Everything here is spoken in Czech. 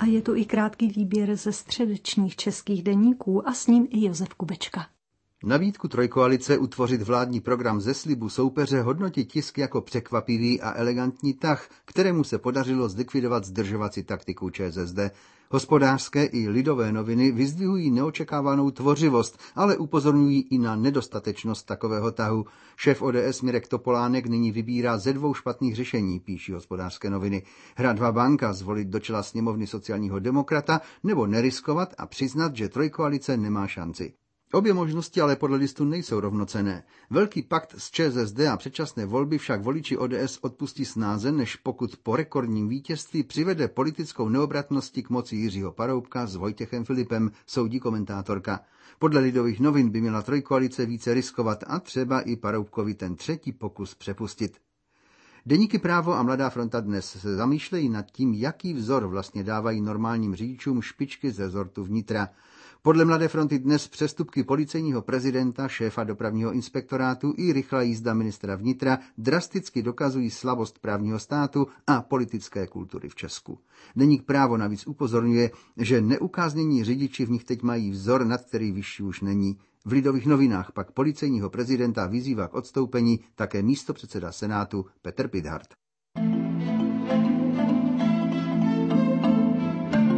A je tu i krátký výběr ze středečních českých deníků a s ním i Josef Kubečka. Nabídku trojkoalice utvořit vládní program ze slibu soupeře hodnotí tisk jako překvapivý a elegantní tah, kterému se podařilo zlikvidovat zdržovací taktiku ČSSD. Hospodářské i Lidové noviny vyzdvihují neočekávanou tvořivost, ale upozorňují i na nedostatečnost takového tahu. Šéf ODS Mirek Topolánek nyní vybírá ze dvou špatných řešení, píší Hospodářské noviny. Hrát va banka, zvolit do čela sněmovny sociálního demokrata, nebo neriskovat a přiznat, že trojkoalice nemá šanci. Obě možnosti ale podle listu nejsou rovnocenné. Velký pakt s ČSSD a předčasné volby však voliči ODS odpustí snáze, než pokud po rekordním vítězství přivede politickou neobratnosti k moci Jiřího Paroubka s Vojtěchem Filipem, soudí komentátorka. Podle Lidových novin by měla trojkoalice více riskovat a třeba i Paroubkovi ten třetí pokus přepustit. Deníky Právo a Mladá fronta dnes se zamýšlejí nad tím, jaký vzor vlastně dávají normálním řidičům špičky z rezortu vnitra. Podle Mladé fronty dnes přestupky policejního prezidenta, šéfa dopravního inspektorátu i rychlá jízda ministra vnitra drasticky dokazují slabost právního státu a politické kultury v Česku. Deník Právo navíc upozorňuje, že neukáznění řidiči v nich teď mají vzor, nad který vyšší už není. V Lidových novinách pak policejního prezidenta vyzývá k odstoupení také místopředseda Senátu Petr Pithart.